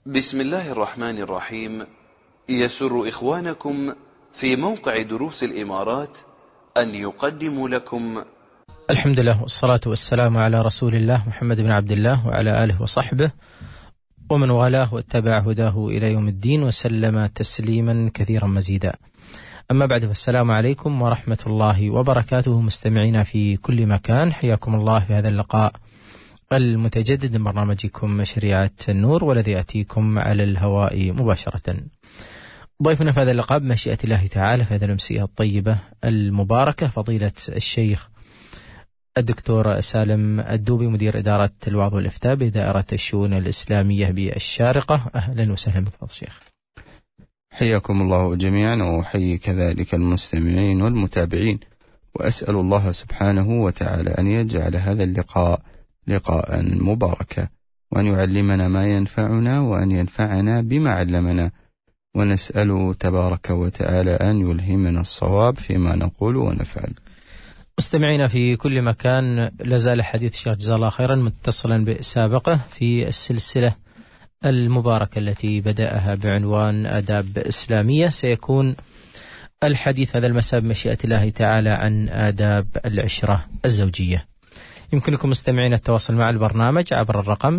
بسم الله الرحمن الرحيم. يسر إخوانكم في موقع دروس الإمارات أن يقدموا لكم الحمد لله والصلاة والسلام على رسول الله محمد بن عبد الله وعلى آله وصحبه ومن والاه واتبع هداه إلى يوم الدين وسلم تسليما كثيرا مزيدا. أما بعد، فالسلام عليكم ورحمة الله وبركاته مستمعينا في كل مكان، حياكم الله في هذا اللقاء المتجدد من برنامجكم شريعة النور، والذي يأتيكم على الهواء مباشرة. ضيفنا في هذا اللقاء بمشيئة الله تعالى في هذه الأمسية الطيبة المباركة فضيلة الشيخ الدكتور سالم الدوبي، مدير إدارة الوعظ والإفتاء بدائرة الشؤون الإسلامية بالشارقة. أهلا وسهلا بك فضيلة الشيخ. حياكم الله جميعا، وأحيي كذلك المستمعين والمتابعين، وأسأل الله سبحانه وتعالى أن يجعل هذا اللقاء لقاء مباركا، وأن يعلمنا ما ينفعنا وأن ينفعنا بما علمنا، ونسأل تبارك وتعالى أن يلهمنا الصواب فيما نقول ونفعل. مستمعينا في كل مكان، لازال حديث الشيخ جزاه الله خيرا متصلا بسابقه في السلسلة المباركة التي بدأها بعنوان آداب إسلامية. سيكون الحديث هذا المساء بمشيئة الله تعالى عن آداب العشرة الزوجية. يمكنكم مستمعين التواصل مع البرنامج عبر الرقم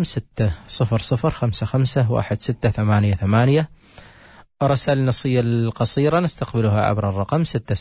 600551688. الرسائل النصية القصيرة نستقبلها عبر الرقم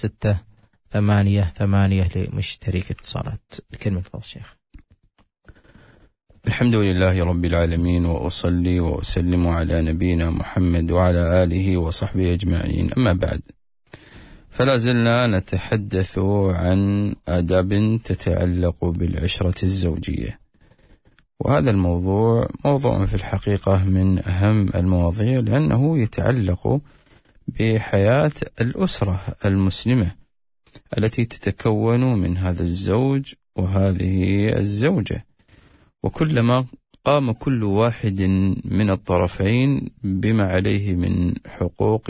6688 لمشترك اتصالات. الكلمة فضل الشيخ. الحمد لله رب العالمين، وأصلي وأسلم على نبينا محمد وعلى آله وصحبه أجمعين. أما بعد، فلا زلنا نتحدث عن آداب تتعلق بالعشرة الزوجية، وهذا الموضوع موضوع في الحقيقة من أهم المواضيع، لأنه يتعلق بحياة الأسرة المسلمة التي تتكون من هذا الزوج وهذه الزوجة، وكلما قام كل واحد من الطرفين بما عليه من حقوق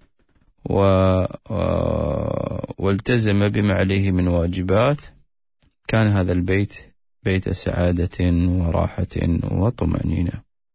والتزم بما عليه من واجبات، كان هذا البيت بيت سعادة وراحة وطمأنينة.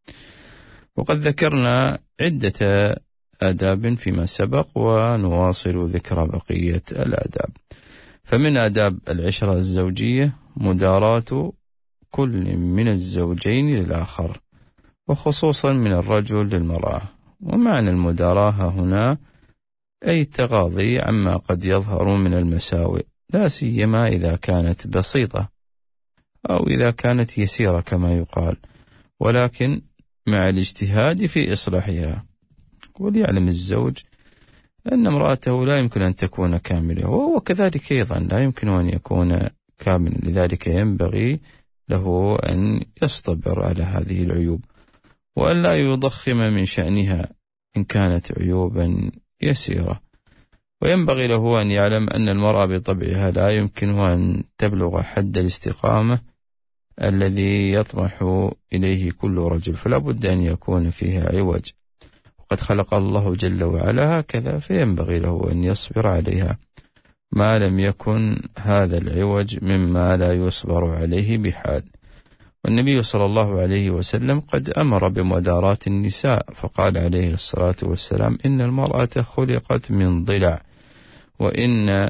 وقد ذكرنا عدة آداب فيما سبق، ونواصل ذكر بقية الآداب. فمن آداب العشرة الزوجية مداراة كل من الزوجين للآخر، وخصوصا من الرجل للمرأة. ومعنى المداراة هنا أي التغاضي عما قد يظهر من المساوئ، لا سيما إذا كانت بسيطة أو إذا كانت يسيرة كما يقال، ولكن مع الاجتهاد في إصلاحها. وليعلم الزوج أن امرأته لا يمكن أن تكون كاملة، وهو كذلك أيضا لا يمكن أن يكون كاملا، لذلك ينبغي له أن يصطبر على هذه العيوب، وأن لا يضخم من شأنها إن كانت عيوبا يسيرة. وينبغي له أن يعلم أن المرأة بطبعها لا يمكن أن تبلغ حد الاستقامة الذي يطمح إليه كل رجل، فلا بد أن يكون فيها عوج، وقد خلق الله جل وعلا هكذا، فينبغي له أن يصبر عليها ما لم يكن هذا العوج مما لا يصبر عليه بحال. والنبي صلى الله عليه وسلم قد أمر بمداراة النساء، فقال عليه الصلاة والسلام: إن المرأة خلقت من ضلع، وإن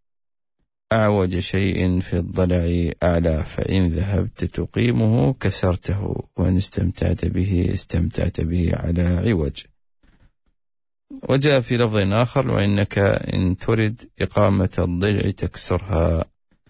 أعوج شيء في الضلع أعلى، فإن ذهبت تقيمه كسرته، وإن استمتعت به على عوج. وجاء في لفظ آخر: وإنك إن ترد إقامة الضلع تكسرها،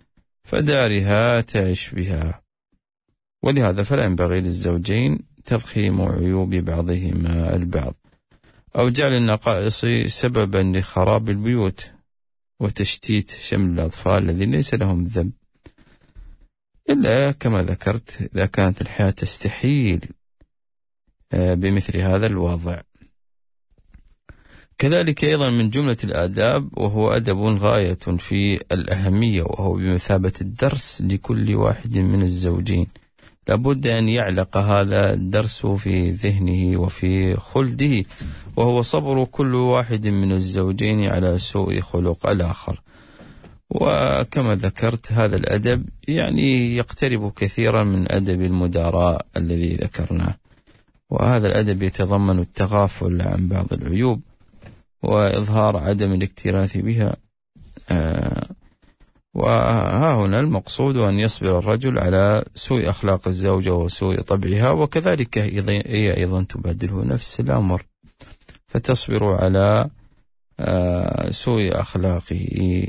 فدارها تعش بها. ولهذا فلا ينبغي للزوجين تضخيم عيوب بعضهما البعض، أو جعل النقائص سببا لخراب البيوت وتشتيت شمل الأطفال الذين ليس لهم ذنب، إلا كما ذكرت إذا كانت الحياة تستحيل بمثل هذا الوضع. كذلك أيضا من جملة الآداب، وهو أدب غاية في الأهمية، وهو بمثابة الدرس لكل واحد من الزوجين، لابد أن يعلق هذا الدرس في ذهنه وفي خلده، وهو صبر كل واحد من الزوجين على سوء خلق الآخر. وكما ذكرت هذا الأدب يعني يقترب كثيرا من أدب المداراة الذي ذكرناه، وهذا الأدب يتضمن التغافل عن بعض العيوب وإظهار عدم الاكتراث بها. وها هنا المقصود أن يصبر الرجل على سوء أخلاق الزوجة وسوء طبعها، وكذلك هي أيضا تبادله نفس الأمر، فتصبر على سوء أخلاقه،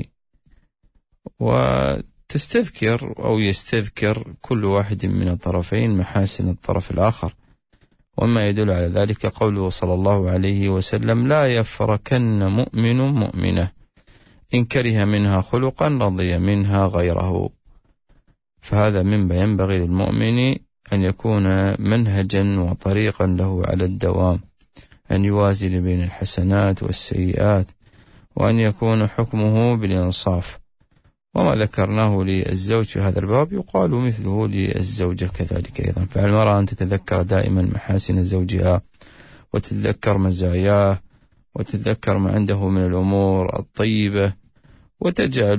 وتستذكر أو يستذكر كل واحد من الطرفين محاسن الطرف الآخر. وما يدل على ذلك قوله صلى الله عليه وسلم: لا يفركن مؤمن مؤمنة إن كره منها خلقا رضي منها غيره. فهذا مما ينبغي للمؤمن أن يكون منهجا وطريقا له على الدوام، أن يوازن بين الحسنات والسيئات، وأن يكون حكمه بالإنصاف. وما ذكرناه للزوج في هذا الباب يقال مثله للزوجة كذلك أيضا. فعلى المرأة أن تتذكر دائما محاسن زوجها، وتتذكر مزاياه، وتتذكر ما عنده من الأمور الطيبة، وتجعل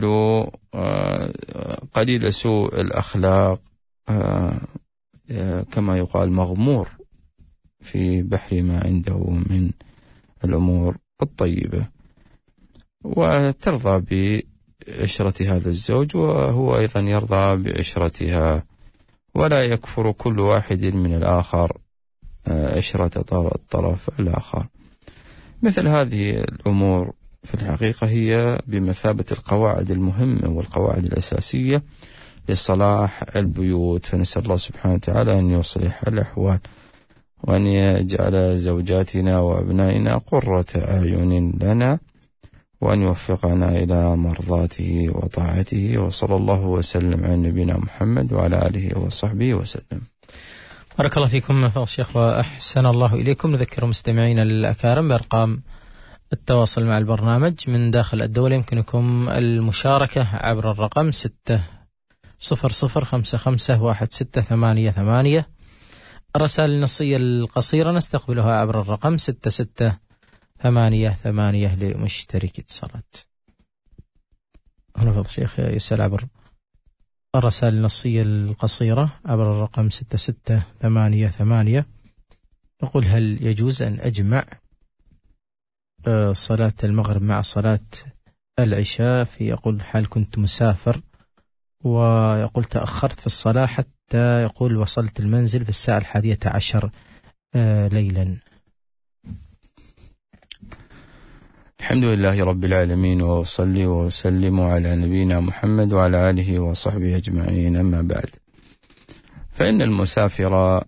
قليل سوء الأخلاق كما يقال مغمور في بحر ما عنده من الأمور الطيبة، وترضى بعشرة هذا الزوج وهو أيضا يرضى بعشرتها، ولا يكفر كل واحد من الآخر عشرة الطرف الآخر. مثل هذه الأمور في الحقيقة هي بمثابة القواعد المهمة والقواعد الأساسية لصلاح البيوت، فنسأل الله سبحانه وتعالى أن يصلح الأحوال، وأن يجعل زوجاتنا وأبنائنا قرة أعين لنا، وأن يوفقنا إلى مرضاته وطاعته. وصلى الله وسلم على نبينا محمد وعلى آله وصحبه وسلم. بارك الله فيكم فضل الشيخ وأحسن الله إليكم. نذكر مستمعينا الأكارم بأرقام التواصل مع البرنامج من داخل الدولة. يمكنكم المشاركة عبر الرقم 600551688. الرسائل النصية القصيرة نستقبلها عبر الرقم 6688 لمشترك اتصالات. هنا فضل الشيخ يسأل عبر الرسائل النصية القصيرة عبر الرقم 6688، يقول: هل يجوز أن أجمع صلاة المغرب مع صلاة العشاء في يقول حال كنت مسافر، ويقول تأخرت في الصلاة حتى يقول وصلت المنزل في الساعة 11 ليلا. الحمد لله رب العالمين، وأصلي وأسلم على نبينا محمد وعلى آله وصحبه أجمعين. أما بعد، فإن المسافر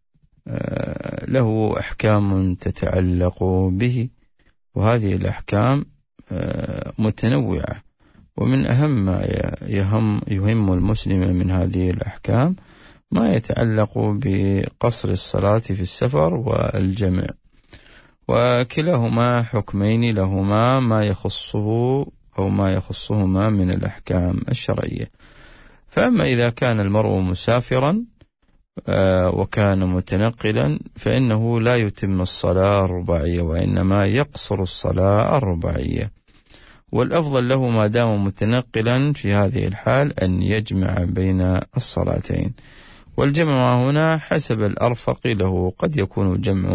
له أحكام تتعلق به، وهذه الأحكام متنوعة، ومن أهم ما يهم المسلم من هذه الأحكام ما يتعلق بقصر الصلاة في السفر والجمع، وكلاهما حكمين لهما ما يخصه أو ما يخصهما من الأحكام الشرعية. فأما إذا كان المرء مسافرا وكان متنقلا فإنه لا يتم الصلاة الرباعية، وإنما يقصر الصلاة الرباعية، والأفضل له ما دام متنقلا في هذه الحال أن يجمع بين الصلاتين. والجمع هنا حسب الأرفق له، قد يكون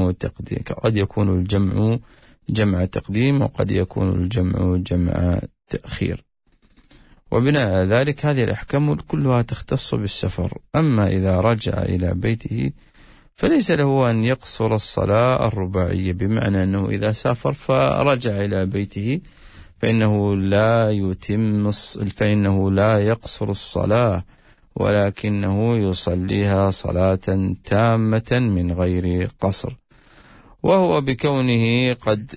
الجمع جمع تقديم، وقد يكون الجمع جمع تأخير. وبناء على ذلك هذه الأحكام كلها تختص بالسفر. أما إذا رجع إلى بيته فليس له أن يقصر الصلاة الرباعية، بمعنى أنه إذا سافر فرجع إلى بيته فإنه لا يقصر الصلاة، ولكنه يصليها صلاة تامة من غير قصر، وهو بكونه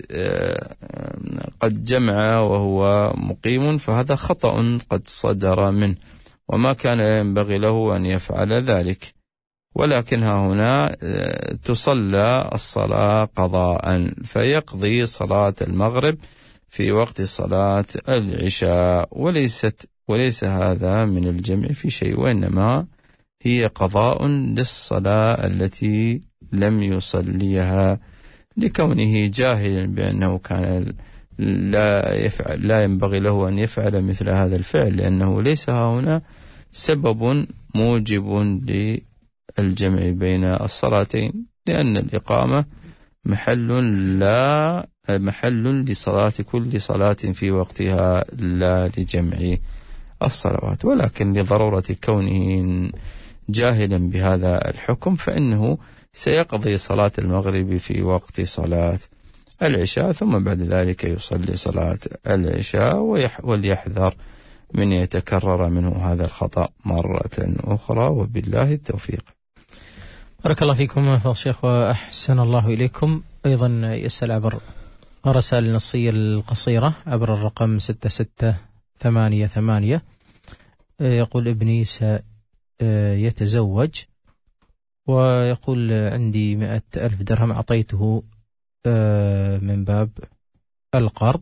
قد جمع وهو مقيم، فهذا خطأ قد صدر منه، وما كان ينبغي له أن يفعل ذلك. ولكنها هنا تصلى الصلاة قضاء، فيقضي صلاة المغرب في وقت صلاة العشاء، وليس هذا من الجمع في شيء، وإنما هي قضاء للصلاة التي لم يصليها، لكونه جاهلا بأنه كان لا ينبغي له أن يفعل مثل هذا الفعل، لأنه ليس هنا سبب موجب للجمع بين الصلاتين، لأن الإقامة محل لصلاة كل صلاة في وقتها لا لجمع الصلوات، ولكن لضرورة كونه جاهلا بهذا الحكم فإنه سيقضي صلاة المغرب في وقت صلاة العشاء، ثم بعد ذلك يصلي صلاة العشاء، وليحذر من يتكرر منه هذا الخطأ مرة أخرى، وبالله التوفيق. بارك الله فيكم فضل الشيخ وأحسن الله إليكم. أيضا يسأل عبر الرسائل النصية القصيرة عبر الرقم 6688. يقول ابني سيتزوج، ويقول عندي 100,000 درهم أعطيته من باب القرض،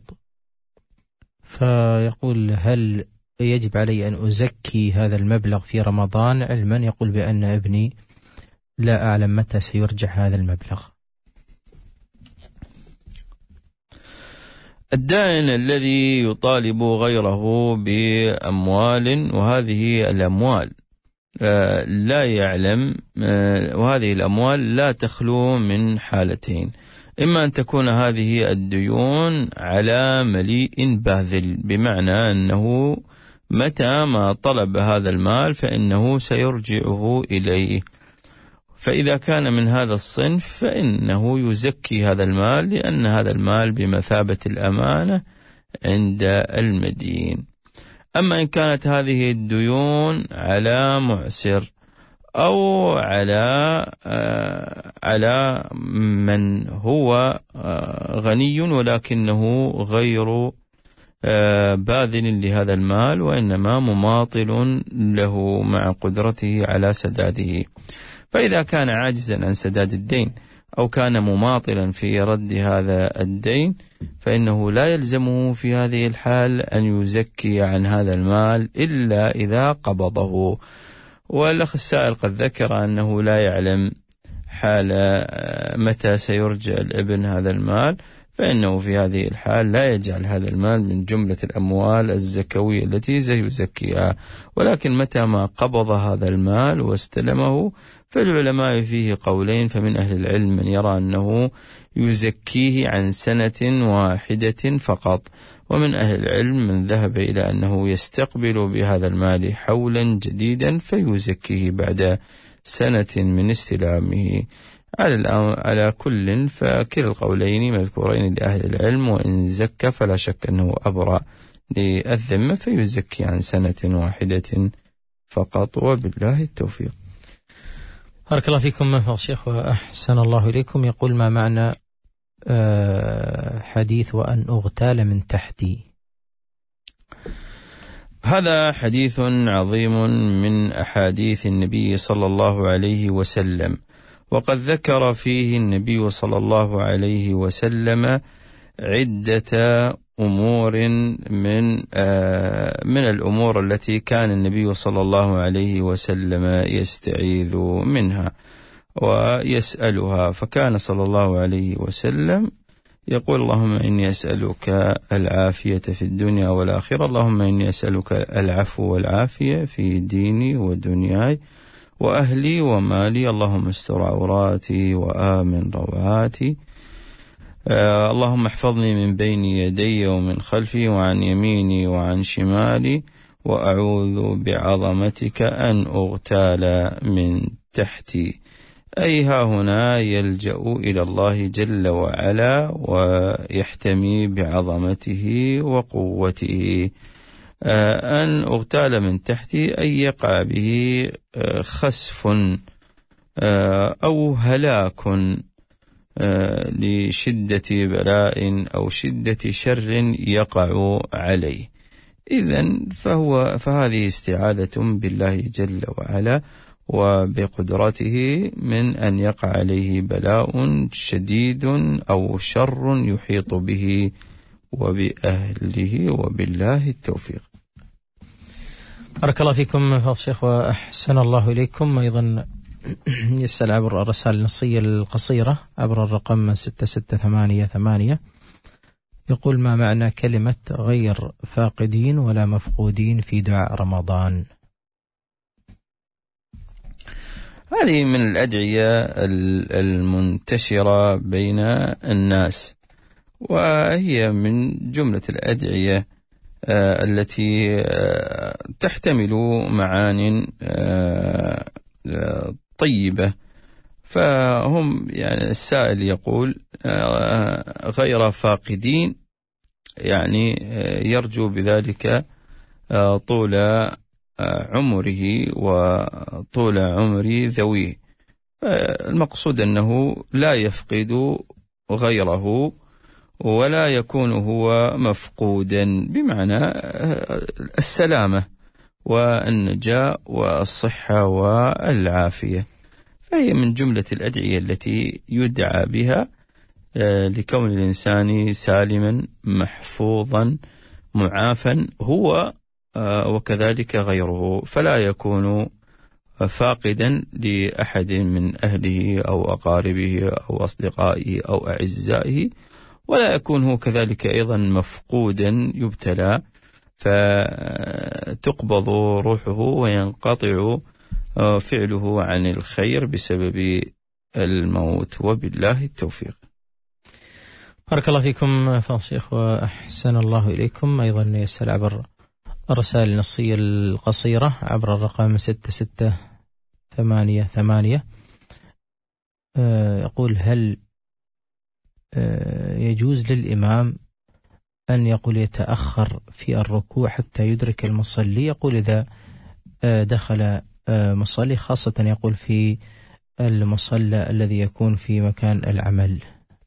فيقول هل يجب علي أن أزكي هذا المبلغ في رمضان، علما يقول بأن ابني لا أعلم متى سيرجع هذا المبلغ. الدائن الذي يطالب غيره بأموال، وهذه الأموال لا يعلم، وهذه الأموال لا تخلو من حالتين: إما أن تكون هذه الديون على مليء باذل، بمعنى أنه متى ما طلب هذا المال فإنه سيرجعه إليه، فإذا كان من هذا الصنف فإنه يزكي هذا المال، لأن هذا المال بمثابة الأمانة عند المدين. أما إن كانت هذه الديون على معسر أو على من هو غني ولكنه غير باذل لهذا المال، وإنما مماطل له مع قدرته على سداده، فإذا كان عاجزا عن سداد الدين أو كان مماطلا في رد هذا الدين فإنه لا يلزمه في هذه الحال أن يزكي عن هذا المال إلا إذا قبضه. والأخ السائل قد ذكر أنه لا يعلم حال متى سيرجع الابن هذا المال، فإنه في هذه الحال لا يجعل هذا المال من جملة الأموال الزكوية التي سيزكيها، ولكن متى ما قبض هذا المال واستلمه فالعلماء فيه قولين، فمن أهل العلم من يرى أنه يزكيه عن سنة واحدة فقط، ومن أهل العلم من ذهب إلى أنه يستقبل بهذا المال حولا جديدا فيزكيه بعد سنة من استلامه. على كل فكلا القولين مذكورين لأهل العلم، وإن زكى فلا شك أنه أبرأ للذمة فيزكي عن سنة واحدة فقط، وبالله التوفيق. بارك الله فيكم فضل الشيخ وأحسن الله إليكم. يقول ما معنى حديث وأن أغتال من تحتي؟ هذا حديث عظيم من أحاديث النبي صلى الله عليه وسلم، وقد ذكر فيه النبي صلى الله عليه وسلم عدة أمور من الأمور التي كان النبي صلى الله عليه وسلم يستعيذ منها ويسألها، فكان صلى الله عليه وسلم يقول اللهم إني أسألك العافية في الدنيا والآخرة، اللهم إني أسألك العفو والعافية في ديني ودنياي وأهلي ومالي، اللهم استر عوراتي وآمن روعاتي، اللهم احفظني من بين يدي ومن خلفي وعن يميني وعن شمالي، وأعوذ بعظمتك أن أغتال من تحتي. أي ها هنا يلجأ إلى الله جل وعلا ويحتمي بعظمته وقوته. أن أغتال من تحتي أي يقع به خسف أو هلاك لشدة بلاء أو شدة شر يقع عليه. إذن فهذه استعاذة بالله جل وعلا وبقدرته من أن يقع عليه بلاء شديد أو شر يحيط به وبأهله، وبالله التوفيق. بارك الله فيكم فضل الشيخ وأحسن الله إليكم. أيضا يسأل عبر الرسائل النصية القصيرة عبر الرقم 6688. يقول ما معنى كلمة غير فاقدين ولا مفقودين في دعاء رمضان؟ هذه من الأدعية المنتشرة بين الناس، وهي من جملة الأدعية التي تحتمل معان طيبة. فهم يعني السائل يقول غير فاقدين، يعني يرجو بذلك طول عمره وطول عمر ذويه. المقصود أنه لا يفقد غيره ولا يكون هو مفقودا، بمعنى السلامة والنجاة والصحة والعافية. فهي من جملة الأدعية التي يدعى بها لكون الإنسان سالما محفوظا معافا هو وكذلك غيره، فلا يكون فاقدا لأحد من أهله أو أقاربه أو أصدقائه أو أعزائه، ولا يكون هو كذلك أيضا مفقودا يبتلى فتقبض روحه وينقطع فعله عن الخير بسبب الموت، وبالله التوفيق. بارك الله فيكم فضل الشيخ وأحسن الله إليكم. أيضا يسأل عبر الرسائل النصية القصيرة عبر الرقم 6688 يقول: هل يجوز للإمام أن يقول يتأخر في الركوع حتى يدرك المصلي؟ يقول إذا دخل مصلي، خاصة يقول في المصلى الذي يكون في مكان العمل.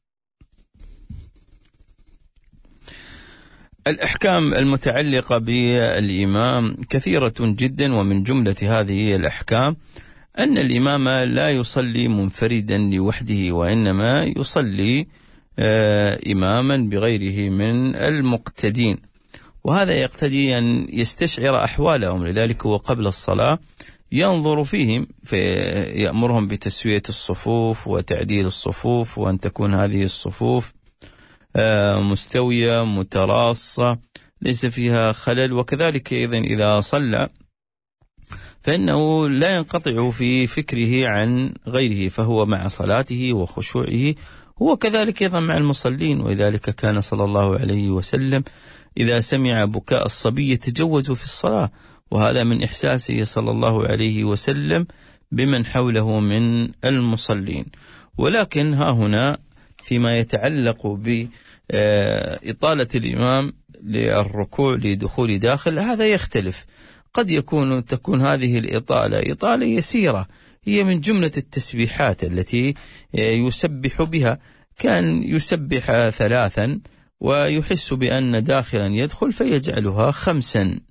الأحكام المتعلقة بالإمام كثيرة جدا، ومن جملة هذه الأحكام أن الإمام لا يصلي منفردا لوحده، وإنما يصلي إماما بغيره من المقتدين، وهذا يقتضي أن يستشعر أحوالهم. لذلك هو قبل الصلاة ينظر فيهم فيأمرهم بتسوية الصفوف وتعديل الصفوف، وأن تكون هذه الصفوف مستوية متراصة ليس فيها خلل. وكذلك أيضا إذا صلى فإنه لا ينقطع في فكره عن غيره، فهو مع صلاته وخشوعه هو كذلك أيضا مع المصلين. ولذلك كان صلى الله عليه وسلم إذا سمع بكاء الصبي يتجوز في الصلاة، وهذا من إحساسه صلى الله عليه وسلم بمن حوله من المصلين. ولكن ها هنا فيما يتعلق بإطالة الإمام للركوع لدخول داخل، هذا يختلف. قد تكون هذه الإطالة إطالة يسيرة، هي من جملة التسبيحات التي يسبح بها، كان يسبح 3 ويحس بأن داخلا يدخل فيجعلها 5.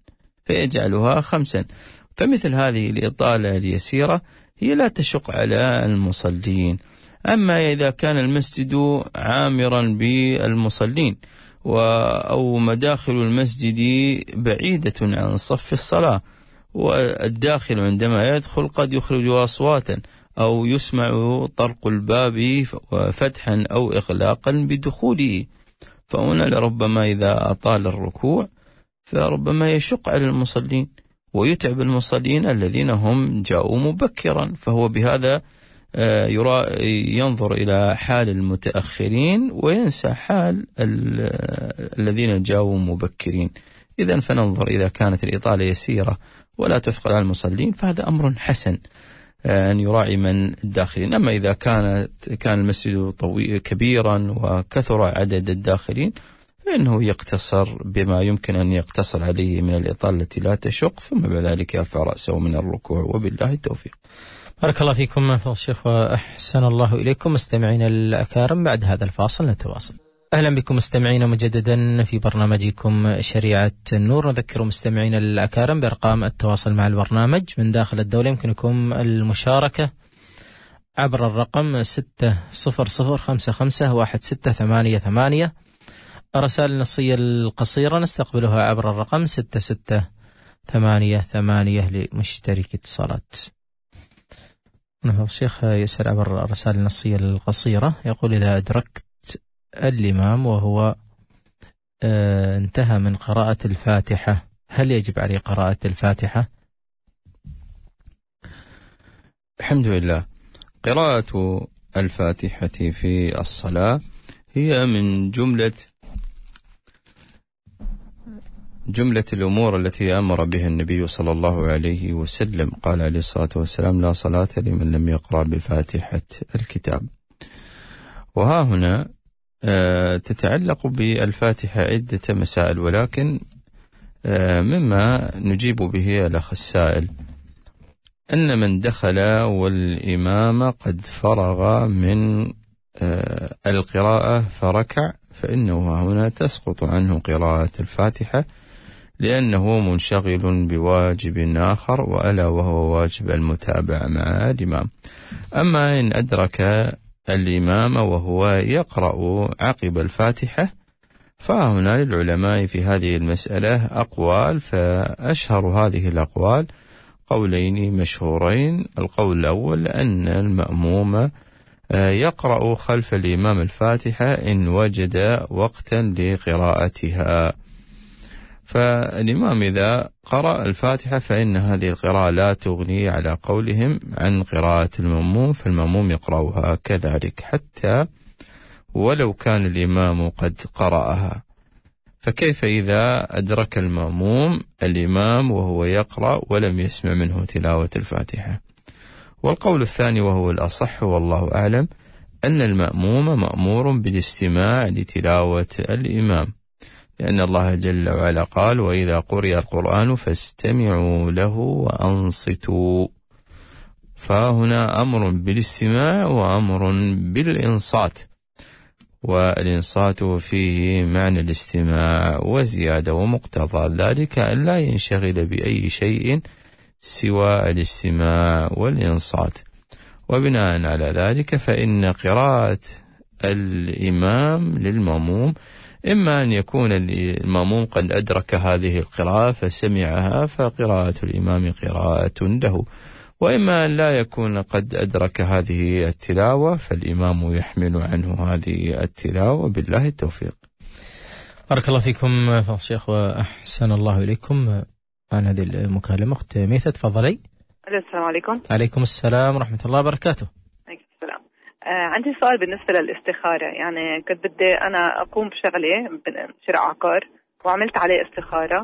فمثل هذه الإطالة اليسيرة هي لا تشق على المصلين. أما إذا كان المسجد عامرا بالمصلين أو مداخل المسجد بعيدة عن صف الصلاة، والداخل عندما يدخل قد يخرج أصواتا أو يسمع طرق الباب فتحا أو إغلاقا بدخوله، فهنا لربما إذا أطال الركوع فربما يشق على المصلين ويتعب المصلين الذين هم جاءوا مبكرا، فهو بهذا ينظر إلى حال المتأخرين وينسى حال الذين جاءوا مبكرين. إذن فننظر إذا كانت الإطالة يسيرة ولا تثقل على المصلين فهذا أمر حسن أن يراعي من الداخلين. أما إذا كان المسجد كبيرا وكثر عدد الداخلين فإنه يقتصر بما يمكن أن يقتصر عليه من الإطالة التي لا تشق، ثم بعد ذلك يرفع رأسه من الركوع، وبالله التوفيق. بارك الله فيكم فضل الشيخ وأحسن الله إليكم. مستمعين الأكارم، بعد هذا الفاصل نتواصل. أهلا بكم مستمعين مجددا في برنامجكم شريعة النور. نذكر مستمعين الأكارم بأرقام التواصل مع البرنامج من داخل الدولة. يمكنكم المشاركة عبر الرقم 600551688. الرسائل النصية القصيرة نستقبلها عبر الرقم 6688 لمشترك اتصالات. الشيخ يسأل عبر الرسائل النصية القصيرة، يقول إذا أدركت الإمام وهو انتهى من قراءة الفاتحة هل يجب عليه قراءة الفاتحة؟ الحمد لله. قراءة الفاتحة في الصلاة هي من جملة الأمور التي أمر بها النبي صلى الله عليه وسلم. قال عليه الصلاة والسلام: لا صلاة لمن لم يقرأ بفاتحة الكتاب. وها هنا تتعلق بالفاتحة عدة مسائل، ولكن مما نجيب به الأخ السائل أن من دخل والإمام قد فرغ من القراءة فركع، فإنه هنا تسقط عنه قراءة الفاتحة، لأنه منشغل بواجب آخر، وألا وهو واجب المتابعة مع الإمام. أما إن أدرك الإمام وهو يقرأ عقب الفاتحة، فهنا للعلماء في هذه المسألة أقوال، فأشهر هذه الأقوال قولين مشهورين. القول الأول أن المأموم يقرأ خلف الإمام الفاتحة إن وجد وقتا لقراءتها، فالإمام إذا قرأ الفاتحة فإن هذه القراءة لا تغني على قولهم عن قراءة المأموم، فالمأموم يقرأها كذلك حتى ولو كان الإمام قد قرأها. فكيف إذا أدرك المأموم الإمام وهو يقرأ ولم يسمع منه تلاوة الفاتحة؟ والقول الثاني وهو الأصح والله أعلم أن المأموم مأمور بالاستماع لتلاوة الإمام، لأن الله جل وعلا قال: وإذا قرئ القرآن فاستمعوا له وأنصتوا. فهنا أمر بالاستماع وأمر بالإنصات، والإنصات فيه معنى الاستماع وزيادة، ومقتضى ذلك أن لا ينشغل بأي شيء سوى الاستماع والإنصات. وبناء على ذلك فإن قراءة الإمام للمأموم إما أن يكون المأموم قد أدرك هذه القراءة فسمعها، فقراءة الإمام قراءة له، وإما أن لا يكون قد أدرك هذه التلاوة فالإمام يحمل عنه هذه التلاوة. بالله التوفيق. بارك الله فيكم فضل الشيخ وأحسن الله إليكم. عن هذه المكالمة أخت ميثة، تفضلي. السلام عليكم. عليكم السلام ورحمة الله وبركاته. عليكم السلام. عندي سؤال بالنسبة للاستخارة. يعني كنت بدي أنا أقوم بشغلة شراء عقار وعملت عليه استخارة،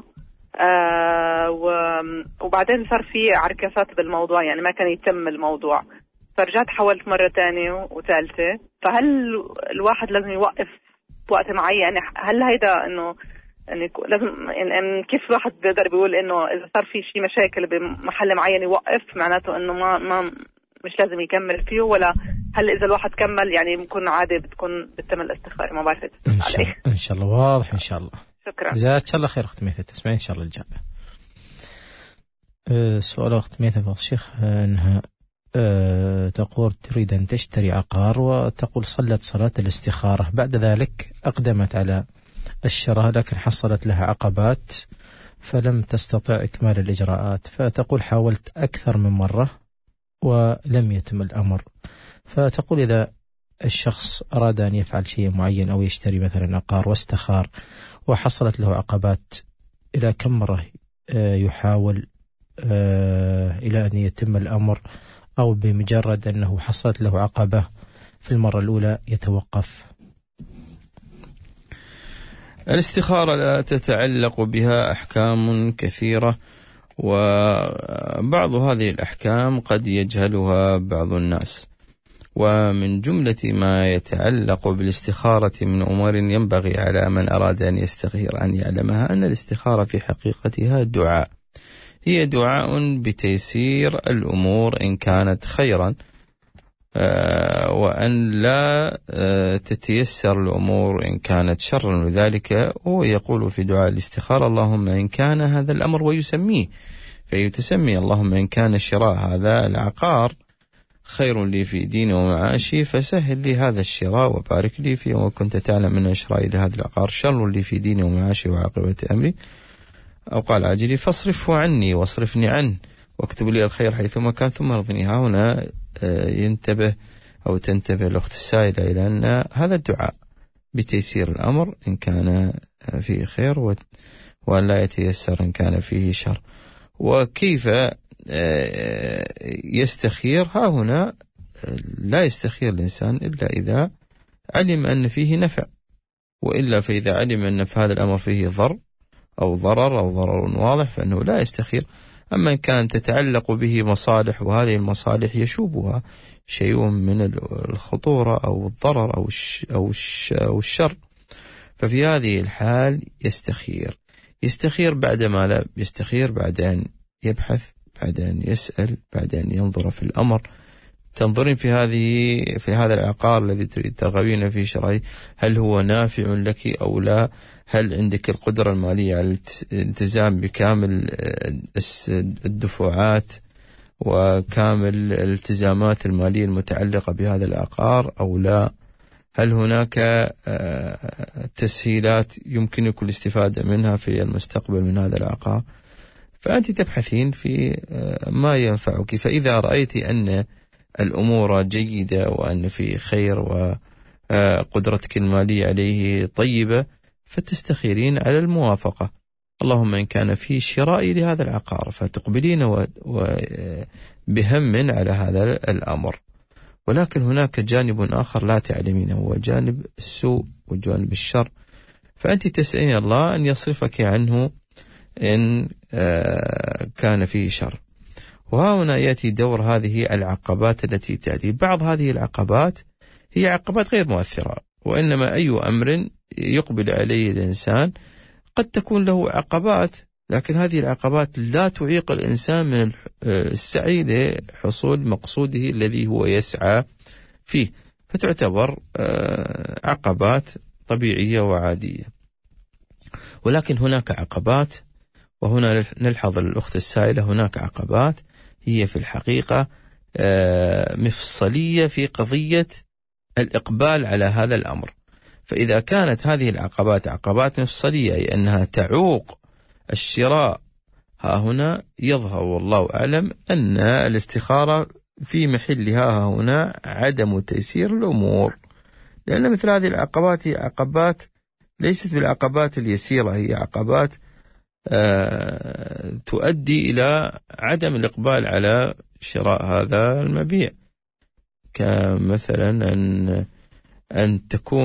وبعدين صار في عركسات بالموضوع، يعني ما كان يتم الموضوع، فرجعت حاولت مرة تانية وثالثة. فهل الواحد لازم يوقف وقت معين؟ هل هيدا إنه لازم يعني كيف الواحد بيقدر بيقول إنه إذا صار في شيء مشاكل بمحل معين يوقف، معناته إنه ما مش لازم يكمل فيه؟ ولا هل إذا الواحد كمل يعني بيكون عادي بتتم الاستخارة؟ ما بعرف إن شاء الله واضح إن شاء الله. شكرا. جزاك الله خير أخت ميثة، تسمعين إن شاء الله الإجابة. سؤال أخت ميثة فضل الشيخ أنها تقول تريد أن تشتري عقار، وتقول صلت صلاة الاستخارة، بعد ذلك أقدمت على الشراء لكن حصلت لها عقبات فلم تستطع إكمال الإجراءات، فتقول حاولت أكثر من مرة ولم يتم الأمر. فتقول إذا الشخص أراد أن يفعل شيء معين أو يشتري مثلا عقار واستخار وحصلت له عقبات، إلى كم مرة يحاول إلى أن يتم الأمر، أو بمجرد أنه حصلت له عقبة في المرة الأولى يتوقف؟ الاستخارة لا تتعلق بها أحكام كثيرة، وبعض هذه الأحكام قد يجهلها بعض الناس. ومن جملة ما يتعلق بالاستخارة من أمور ينبغي على من أراد أن يستخير أن يعلمها أن الاستخارة في حقيقتها دعاء، هي دعاء بتيسير الأمور إن كانت خيرا، وأن لا تتيسر الأمور إن كانت شرا. لذلك هو يقول في دعاء الاستخارة: اللهم إن كان هذا الأمر، ويسميه، فيتسمي اللهم إن كان شراء هذا العقار خير لي في ديني ومعاشي فسهل لي هذا الشراء وبارك لي فيه، وكنت تعلم أن شرائي لهذا العقار شر لي في ديني ومعاشي وعاقبة أمري، أو قال عاجلي فاصرفه عني واصرفني عنه واكتب لي الخير حيثما كان ثم ارضني. هنا ينتبه أو تنتبه الأخت السائلة إلى أن هذا الدعاء بتيسير الأمر إن كان فيه خير، وأن لا يتيسر إن كان فيه شر. وكيف يستخير، ها هنا لا يستخير الإنسان إلا إذا علم أن فيه نفع، وإلا فإذا علم أن في هذا الأمر فيه ضر أو ضرر واضح فإنه لا يستخير. أما إن كان تتعلق به مصالح وهذه المصالح يشوبها شيء من الخطورة أو الضرر أو الشر، ففي هذه الحال يستخير بعد ماذا؟ يستخير بعد أن يبحث، بعد أن يسأل، بعد أن ينظر في الأمر. تنظرين في هذا العقار الذي تريد ترغبين في شرائه، هل هو نافع لك أو لا؟ هل عندك القدرة المالية على الالتزام بكامل الدفعات وكامل الالتزامات المالية المتعلقة بهذا العقار أو لا؟ هل هناك تسهيلات يمكنك الاستفادة منها في المستقبل من هذا العقار؟ فأنت تبحثين في ما ينفعك. فإذا رأيت أن الأمور جيدة وأن في خير وقدرتك المالية عليه طيبة، فتستخيرين على الموافقة. اللهم إن كان في شراء لهذا العقار فتقبلين بهم على هذا الأمر. ولكن هناك جانب آخر لا تعلمينه، هو جانب السوء وجانب الشر، فأنت تسألين الله أن يصرفك عنه إن كان فيه شر. وهنا يأتي دور هذه العقبات التي تأتي. بعض هذه العقبات هي عقبات غير مؤثرة، وإنما أي أمر يقبل عليه الإنسان قد تكون له عقبات، لكن هذه العقبات لا تعيق الإنسان من السعي لحصول مقصوده الذي هو يسعى فيه، فتعتبر عقبات طبيعية وعادية. ولكن هناك عقبات، وهنا نلحظ الأخت السائلة، هناك عقبات هي في الحقيقة مفصلية في قضية الإقبال على هذا الأمر. فإذا كانت هذه العقبات عقبات مفصلية، أي أنها تعوق الشراء، ها هنا يظهر والله أعلم أن الاستخارة في محلها ها هنا عدم تيسير الأمور، لأن مثل هذه العقبات هي عقبات ليست بالعقبات اليسيرة، هي عقبات تؤدي إلى عدم الإقبال على شراء هذا المبيع، كمثلا أن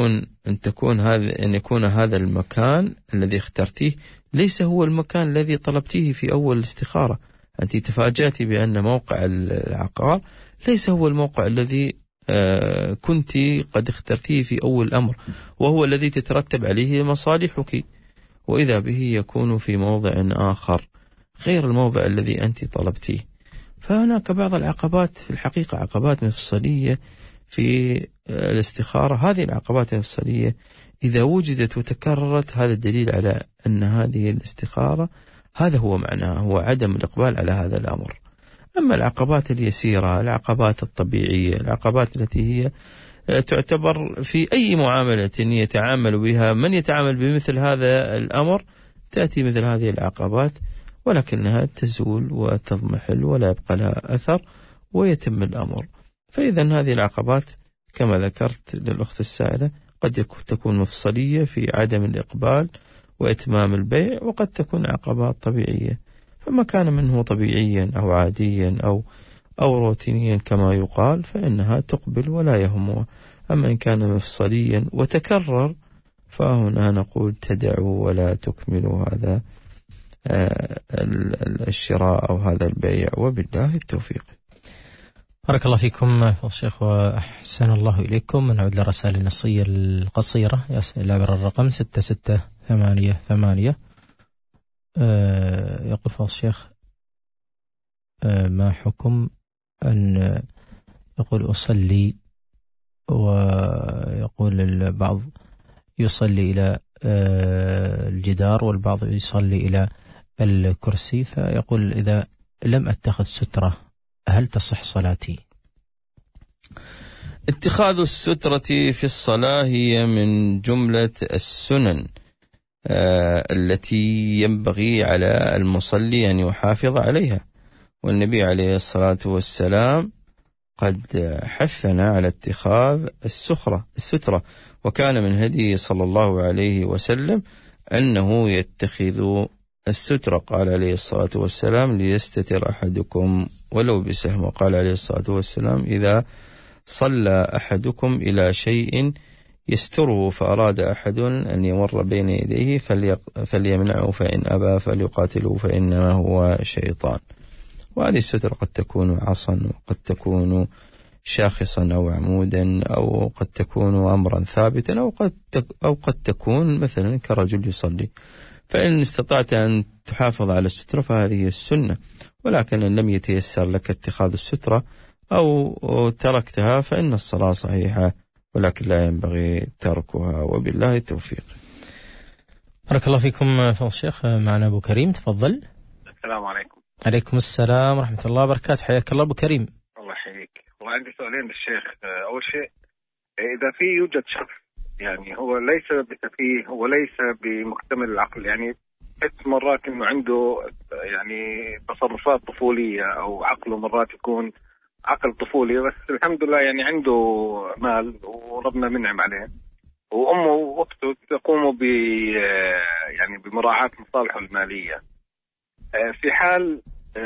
يكون هذا المكان الذي اخترتيه ليس هو المكان الذي طلبتيه في أول الاستخارة. أنت تفاجأتي بأن موقع العقار ليس هو الموقع الذي كنت قد اخترتيه في أول الأمر، وهو الذي تترتب عليه مصالحك، وإذا به يكون في موضع آخر غير الموضع الذي أنت طلبتيه. فهناك بعض العقبات في الحقيقة عقبات مفصلية في الاستخارة. هذه العقبات المفصلية إذا وجدت وتكررت، هذا الدليل على أن هذه الاستخارة هذا هو معناها، هو عدم الإقبال على هذا الأمر. أما العقبات اليسيرة، العقبات الطبيعية، العقبات التي هي تعتبر في أي معاملة يتعامل بها من يتعامل بمثل هذا الأمر، تأتي مثل هذه العقبات ولكنها تزول وتضمحل ولا يبقى لها أثر ويتم الأمر. فإذا هذه العقبات كما ذكرت للأخت السائلة قد تكون مفصلية في عدم الإقبال وإتمام البيع، وقد تكون عقبات طبيعية. فما كان منه طبيعيا أو عاديا أو روتينيا كما يقال فإنها تقبل ولا يهمها. أما إن كان مفصليا وتكرر فهنا نقول تدعوا ولا تكملوا هذا الشراء أو هذا البيع، وبالله التوفيق. بارك الله فيكم فضل الشيخ وأحسن الله إليكم. نعود للرسائل النصية القصيرة، يسأل عبر الرقم 6688. يقول فضل الشيخ ما حكم أن يقول أصلي، ويقول البعض يصلي إلى الجدار والبعض يصلي إلى الكرسي، فيقول إذا لم أتخذ سترة هل تصح صلاتي؟ اتخاذ السترة في الصلاة هي من جملة السنن التي ينبغي على المصلي أن يحافظ عليها، والنبي عليه الصلاة والسلام قد حثنا على اتخاذ السترة، وكان من هديه صلى الله عليه وسلم أنه يتخذ السترة قال عليه الصلاة والسلام ليستتر أحدكم ولو بسهم، وقال عليه الصلاة والسلام إذا صلى أحدكم إلى شيء يستره فأراد أحد أن يمر بين يديه فليمنعه، فإن أبى فليقاتله فإنما هو شيطان. وهذه السترة قد تكون عصا، وقد تكون شاخصا أو عمودا، أو قد تكون أمرا ثابتا، أو قد تكون مثلا كرجل يصلي. فإن استطعت أن تحافظ على السترة فهذه السنة، ولكن إن لم يتيسر لك اتخاذ السترة أو تركتها فإن الصلاة صحيحة، ولكن لا ينبغي تركها، وبالله التوفيق. بارك الله فيكم فضل الشيخ. معنا أبو كريم، تفضل. السلام عليكم. عليكم السلام ورحمة الله وبركاته، حياك الله أبو كريم. الله يحييك. وعندي سؤالين للشيخ. أول شيء، إذا يوجد شخص يعني هو ليس بسفيه وليس بمكتمل العقل، يعني مرات إنه عنده يعني تصرفات طفولية أو عقله مرات يكون عقل طفولي، بس الحمد لله يعني عنده مال وربنا منعم عليه، وأمه وأخته تقوم يعني بمراعاة مصالحه المالية. في حال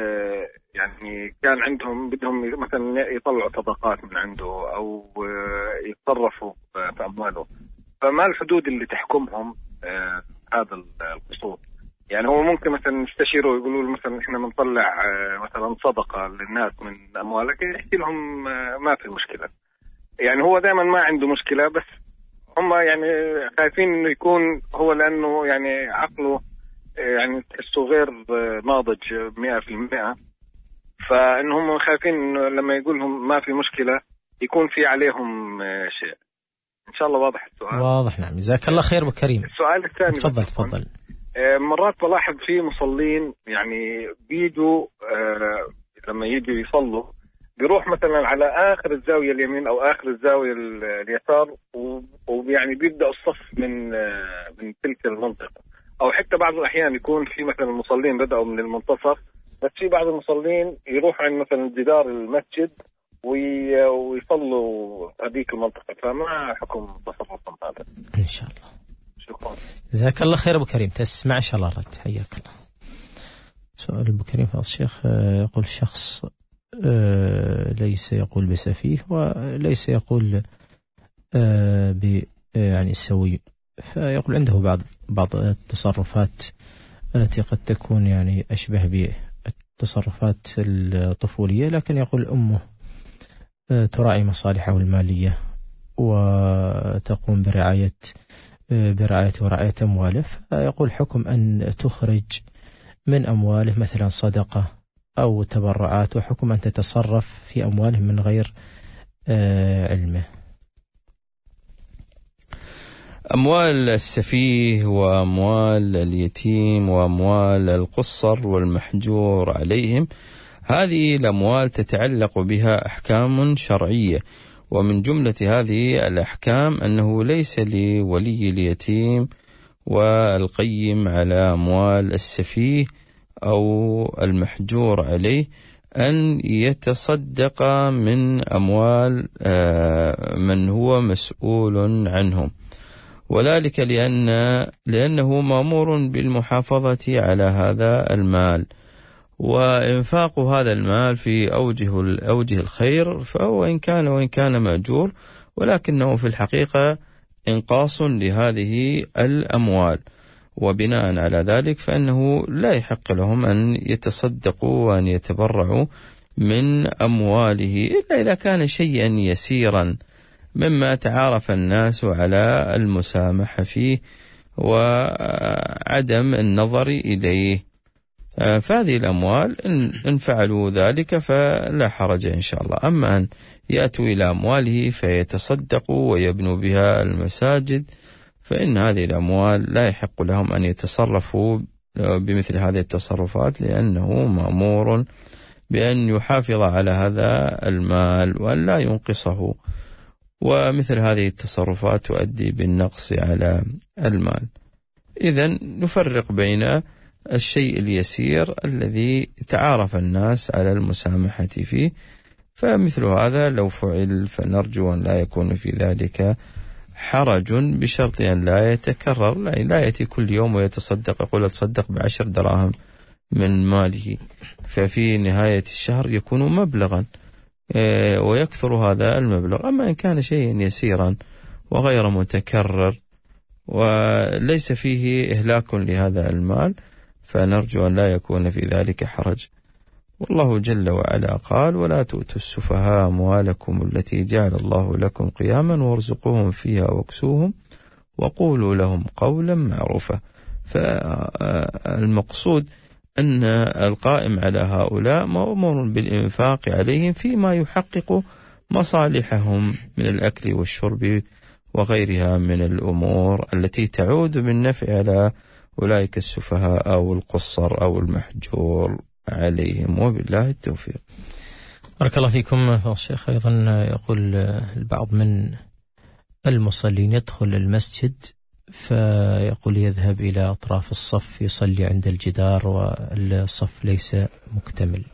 يعني كان عندهم بدهم مثلا يطلعوا صدقات من عنده أو يتصرفوا في أمواله، فما الحدود اللي تحكمهم هذا القصور؟ يعني هو ممكن مثلا يستشيروا يقولوا مثلا إحنا بنطلع مثلا صدقة للناس من أموالك، يحكي لهم ما في مشكلة. يعني هو دائما ما عنده مشكلة، بس هم يعني خايفين إنه يكون هو لأنه يعني عقله يعني تحسه غير ناضج 100%، فإنهم خايفين إنه لما يقول لهم ما في مشكلة يكون في عليهم شيء. إن شاء الله واضح السؤال؟ واضح، نعم، جزاك الله خير أبو كريم. السؤال الثاني، تفضل. مرات بلاحظ في مصلين يعني بيجوا لما يجوا يصلوا بيروح مثلا على آخر الزاوية اليمين أو آخر الزاوية اليسار، ويعني بيبدأ الصف من تلك المنطقة، أو حتى بعض الأحيان يكون في مثلا المصلين بدأوا من المنتصف، بس في بعض المصلين يروحوا عند مثلا جدار المسجد ويصلوا هذيك المنطقة، فما حكم تصرفهم هذا؟ إن شاء الله. شكرا. جزاك الله خير أبو كريم، تسمع إن شاء الله الرد. حياك الله. سؤال أبو كريم فضل الشيخ، يقول شخص ليس يقول بسفيه وليس يقول يعني السوي، فيقول عنده بعض التصرفات التي قد تكون يعني أشبه بالتصرفات الطفولية، لكن يقول أمه تراعي مصالحه المالية وتقوم برعاية ورعاية أمواله، فيقول حكم أن تخرج من أمواله مثلا صدقة أو تبرعات، وحكم أن تتصرف في أمواله من غير علمه. أموال السفيه وأموال اليتيم وأموال القصر والمحجور عليهم، هذه الأموال تتعلق بها أحكام شرعية، ومن جملة هذه الأحكام أنه ليس لولي اليتيم والقيم على أموال السفيه أو المحجور عليه أن يتصدق من أموال من هو مسؤول عنهم، وذلك لأنه مأمور بالمحافظة على هذا المال، وإنفاق هذا المال في أوجه الخير، فهو وإن كان مأجور، ولكنه في الحقيقة إنقاص لهذه الأموال، وبناء على ذلك فإنه لا يحق لهم أن يتصدقوا وأن يتبرعوا من أمواله إلا إذا كان شيئا يسيرا مما تعارف الناس على المسامحة فيه وعدم النظر إليه. فهذه الأموال إن فعلوا ذلك فلا حرج إن شاء الله. أما أن يأتوا إلى أمواله فيتصدقوا ويبنوا بها المساجد، فإن هذه الأموال لا يحق لهم أن يتصرفوا بمثل هذه التصرفات، لأنه مأمور بأن يحافظ على هذا المال وأن لا ينقصه، ومثل هذه التصرفات تؤدي بالنقص على المال. إذن نفرق بين الشيء اليسير الذي تعارف الناس على المسامحة فيه، فمثل هذا لو فعل فنرجو أن لا يكون في ذلك حرج بشرط أن لا يتكرر، لا يأتي كل يوم ويتصدق، يقول أتصدق ب10 دراهم من ماله، ففي نهاية الشهر يكون مبلغا ويكثر هذا المبلغ. أما إن كان شيئا يسيرا وغير متكرر وليس فيه إهلاك لهذا المال فنرجو أن لا يكون في ذلك حرج. والله جل وعلا قال: ولا تؤتوا السفهاء أموالكم التي جعل الله لكم قياما وارزقوهم فيها واكسوهم وقولوا لهم قولا معروفا. فالمقصود أن القائم على هؤلاء مأمور بالإنفاق عليهم فيما يحقق مصالحهم من الأكل والشرب وغيرها من الأمور التي تعود بالنفع على أولئك السفهاء أو القصر أو المحجور عليهم، وبالله التوفيق. بارك الله فيكم. الشيخ أيضا يقول البعض من المصلين يدخل المسجد فيقول يذهب إلى أطراف الصف يصلي عند الجدار والصف ليس مكتمل.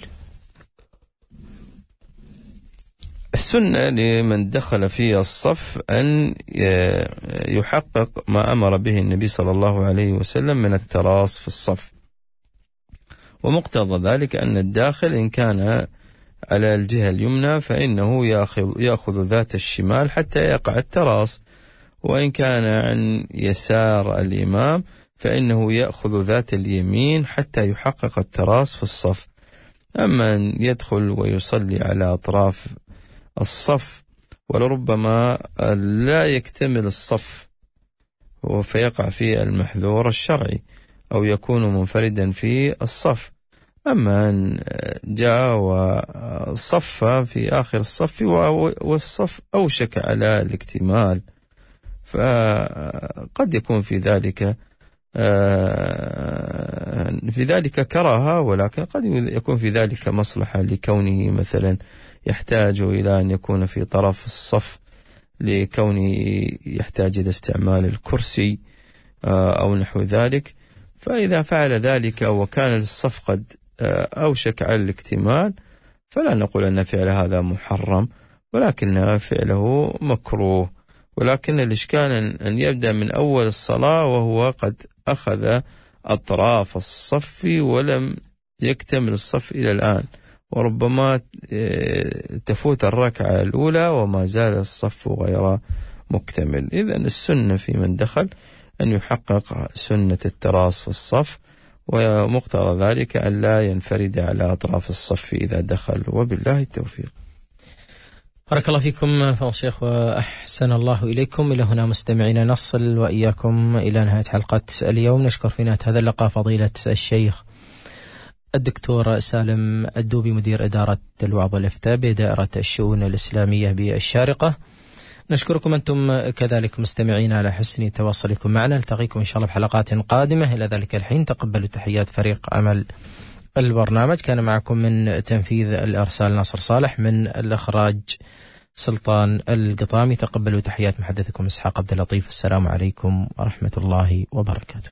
السنة لمن دخل في الصف أن يحقق ما أمر به النبي صلى الله عليه وسلم من التراص في الصف، ومقتضى ذلك أن الداخل إن كان على الجهة اليمنى فإنه يأخذ ذات الشمال حتى يقع التراص، وإن كان عن يسار الإمام فإنه يأخذ ذات اليمين حتى يحقق التراص في الصف. أما أن يدخل ويصلي على أطراف الصف ولربما لا يكتمل الصف فيقع في المحذور الشرعي أو يكون منفردا في الصف. أما أن جاء وصف في آخر الصف والصف أوشك على الاكتمال فقد يكون في ذلك كراهة، ولكن قد يكون في ذلك مصلحة لكونه مثلا يحتاج إلى أن يكون في طرف الصف لكونه يحتاج إلى استعمال الكرسي أو نحو ذلك. فإذا فعل ذلك وكان الصف قد أوشك على الاكتمال فلا نقول أن فعل هذا محرم، ولكن فعله مكروه. ولكن الإشكال أن يبدأ من أول الصلاة وهو قد أخذ أطراف الصف ولم يكتمل الصف إلى الآن، وربما تفوت الركعة الأولى وما زال الصف غير مكتمل. إذن السنة في من دخل أن يحقق سنة التراص في الصف، ومقتضى ذلك أن لا ينفرد على أطراف الصف إذا دخل، وبالله التوفيق. بارك الله فيكم فضل الشيخ وأحسن الله إليكم. إلى هنا مستمعين نصل وإياكم إلى نهاية حلقة اليوم. نشكر في نهاية هذا اللقاء فضيلة الشيخ الدكتور سالم الدوبي مدير إدارة الوعظ والإفتاء بدائرة الشؤون الإسلامية بالشارقة. نشكركم أنتم كذلك مستمعين على حسن تواصلكم معنا. نلتقيكم إن شاء الله بحلقات قادمة. إلى ذلك الحين تقبلوا تحيات فريق عمل البرنامج. كان معكم من تنفيذ الإرسال ناصر صالح، من الإخراج سلطان القطامي. تقبلوا تحيات محدثكم إسحاق عبد اللطيف. السلام عليكم ورحمة الله وبركاته.